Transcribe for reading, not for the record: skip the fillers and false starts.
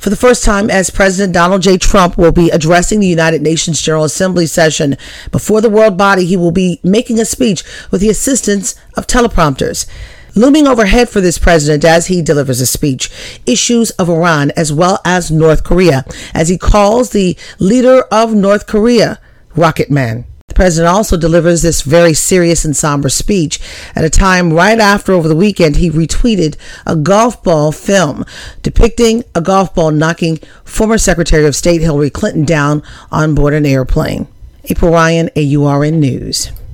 For the first time, as President Donald J. Trump will be addressing the United Nations General Assembly session before the world body, he will be making a speech with the assistance of teleprompters. Looming overhead for this president as he delivers a speech, issues of Iran as well as North Korea, as he calls the leader of North Korea Rocket Man. The president also delivers this very serious and somber speech at a time right after, over the weekend, he retweeted a golf ball film depicting a golf ball knocking former Secretary of State Hillary Clinton down on board an airplane. April Ryan, AURN News.